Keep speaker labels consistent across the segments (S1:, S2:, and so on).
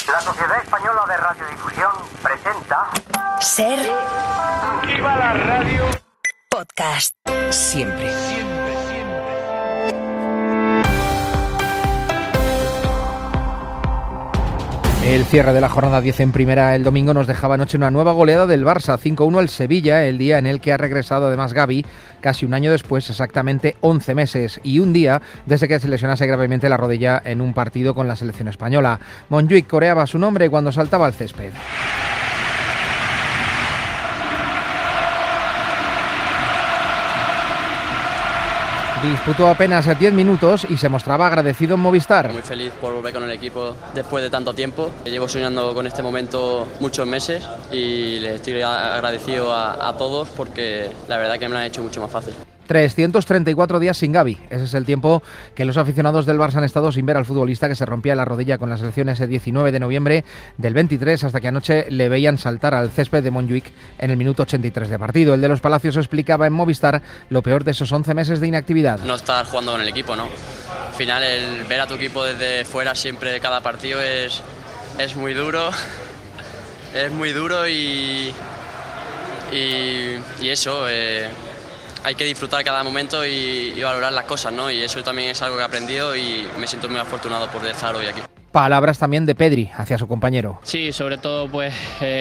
S1: La Sociedad Española de Radiodifusión presenta...
S2: Ser.
S3: ¡Viva la radio!
S2: Podcast.
S4: Siempre.
S5: El cierre de la jornada 10 en primera el domingo nos dejaba anoche una nueva goleada del Barça, 5-1 al Sevilla, el día en el que ha regresado además Gavi, casi un año después, exactamente 11 meses y un día desde que se lesionase gravemente la rodilla en un partido con la selección española. Montjuïc coreaba su nombre cuando saltaba al césped. Disputó apenas 10 minutos y se mostraba agradecido en Movistar.
S6: Muy feliz por volver con el equipo después de tanto tiempo. Llevo soñando con este momento muchos meses y les estoy agradecido a todos porque la verdad que me lo han hecho mucho más fácil.
S5: 334 días sin Gavi. Ese es el tiempo que los aficionados del Barça han estado sin ver al futbolista que se rompía la rodilla con la selección ese 19 de noviembre del 23 hasta que anoche le veían saltar al césped de Montjuïc en el minuto 83 de partido. El de los Palacios explicaba en Movistar lo peor de esos 11 meses de inactividad.
S6: No estar jugando con el equipo, ¿no? Al final el ver a tu equipo desde fuera siempre de cada partido es muy duro. Es muy duro y eso... hay que disfrutar cada momento y valorar las cosas, ¿no? Y eso también es algo que he aprendido y me siento muy afortunado por estar hoy aquí.
S5: Palabras también de Pedri hacia su compañero.
S7: Sí, sobre todo pues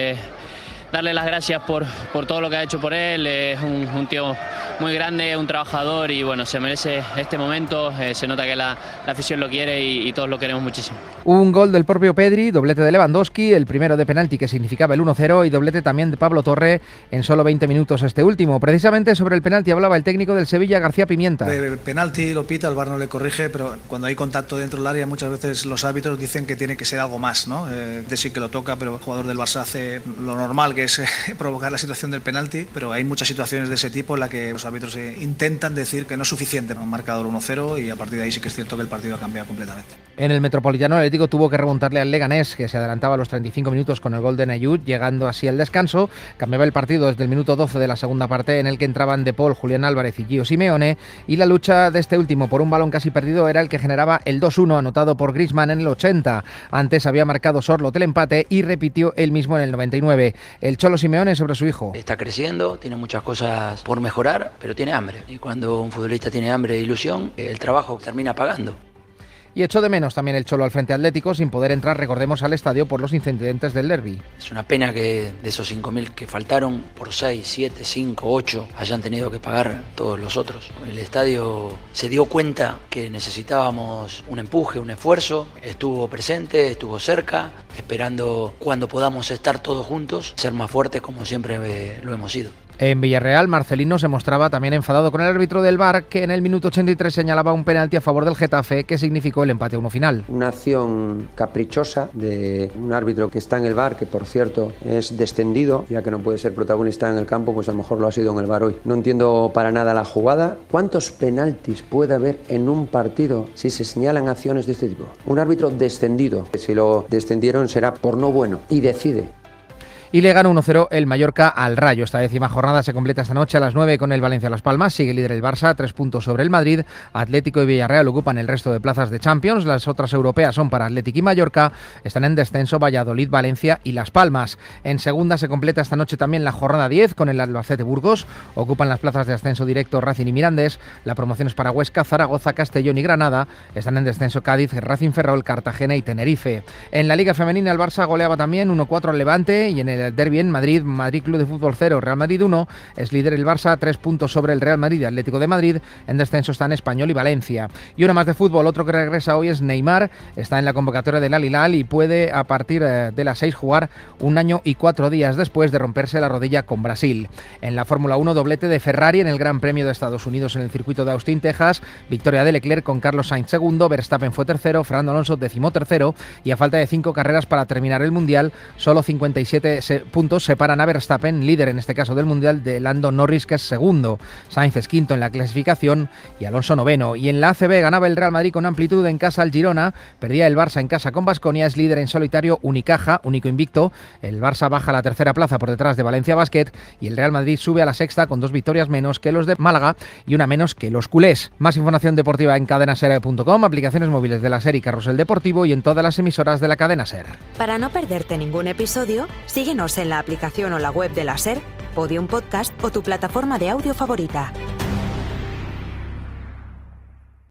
S7: darle las gracias por todo lo que ha hecho por él. Es un tío muy grande, un trabajador y bueno, se merece este momento. Se nota que la afición lo quiere y todos lo queremos muchísimo.
S5: Un gol del propio Pedri, doblete de Lewandowski, el primero de penalti que significaba el 1-0 y doblete también de Pablo Torre en solo 20 minutos este último. Precisamente sobre el penalti hablaba el técnico del Sevilla, García Pimienta.
S8: El penalti lo pita, el VAR no le corrige, pero cuando hay contacto dentro del área muchas veces los árbitros dicen que tiene que ser algo más, ¿no? De sí que lo toca, pero el jugador del Barça hace lo normal, que es provocar la situación del penalti, pero hay muchas situaciones de ese tipo en la que los árbitros intentan decir que no es suficiente, ¿no? Han marcado el 1-0 y a partir de ahí sí que es cierto que el partido ha cambiado completamente. En el Metropolitano el Atlético tuvo que remontarle al Leganés, que se adelantaba a los 35 minutos con el gol de Nayud, llegando así al descanso. Cambiaba el partido desde el minuto 12 de la segunda parte, en el que entraban De Paul, Julián Álvarez y Gio Simeone, y la lucha de este último por un balón casi perdido era el que generaba el 2-1 anotado por Griezmann en el 80. Antes había marcado Sorloth el empate y repitió él mismo en el 99. El Cholo Simeone sobre su hijo.
S9: Está creciendo, tiene muchas cosas por mejorar, pero tiene hambre. Y cuando un futbolista tiene hambre e ilusión, el trabajo termina pagando.
S5: Y echó de menos también el Cholo al Frente Atlético sin poder entrar, recordemos, al estadio por los incidentes del derbi.
S9: Es una pena que de esos 5.000 que faltaron, por 6, 7, 5, 8, hayan tenido que pagar todos los otros. El estadio se dio cuenta que necesitábamos un empuje, un esfuerzo, estuvo presente, estuvo cerca, esperando cuando podamos estar todos juntos, ser más fuertes como siempre lo hemos sido.
S5: En Villarreal, Marcelino se mostraba también enfadado con el árbitro del VAR, que en el minuto 83 señalaba un penalti a favor del Getafe, que significó el empate 1 final.
S10: Una acción caprichosa de un árbitro que está en el VAR, que por cierto es descendido, ya que no puede ser protagonista en el campo, pues a lo mejor lo ha sido en el VAR hoy. No entiendo para nada la jugada. ¿Cuántos penaltis puede haber en un partido si se señalan acciones de este tipo? Un árbitro descendido, si lo descendieron será por no bueno, y decide.
S5: Y le gana 1-0 el Mallorca al Rayo. Esta 10ª jornada se completa esta noche a las 9 con el Valencia-Las Palmas. Sigue líder el Barça, 3 puntos sobre el Madrid. Atlético y Villarreal ocupan el resto de plazas de Champions. Las otras europeas son para Atlético y Mallorca. Están en descenso Valladolid, Valencia y Las Palmas. En segunda se completa esta noche también la jornada 10 con el Albacete Burgos. Ocupan las plazas de ascenso directo Racing y Mirandés. La promoción es para Huesca, Zaragoza, Castellón y Granada. Están en descenso Cádiz, Racing Ferrol, Cartagena y Tenerife. En la Liga Femenina el Barça goleaba también 1-4 al Levante y en el derbi en Madrid, Madrid Club de Fútbol 0, Real Madrid 1, es líder el Barça, 3 puntos sobre el Real Madrid y Atlético de Madrid. En descenso están Español y Valencia. Y una más de fútbol, otro que regresa hoy es Neymar, está en la convocatoria del Al Hilal y puede a partir de las 6 jugar 1 año y 4 días después de romperse la rodilla con Brasil. En la Fórmula 1, doblete de Ferrari en el Gran Premio de Estados Unidos en el circuito de Austin, Texas, victoria de Leclerc con Carlos Sainz segundo, Verstappen fue tercero, Fernando Alonso 13º y a falta de 5 carreras para terminar el Mundial, solo 57 puntos separan a Verstappen, líder en este caso del Mundial, de Lando Norris, que es segundo. Sainz es quinto en la clasificación y Alonso noveno. Y en la ACB ganaba el Real Madrid con amplitud en casa al Girona, perdía el Barça en casa con Baskonia, es líder en solitario Unicaja, único invicto. El Barça baja a la tercera plaza por detrás de Valencia Basket y el Real Madrid sube a la sexta con 2 victorias menos que los de Málaga y una menos que los culés. Más información deportiva en cadenaser.com, aplicaciones móviles de la SER y Carrusel Deportivo y en todas las emisoras de la cadena SER.
S2: Para no perderte ningún episodio, síguenos en la aplicación o la web de la SER, Podium Podcast o tu plataforma de audio favorita.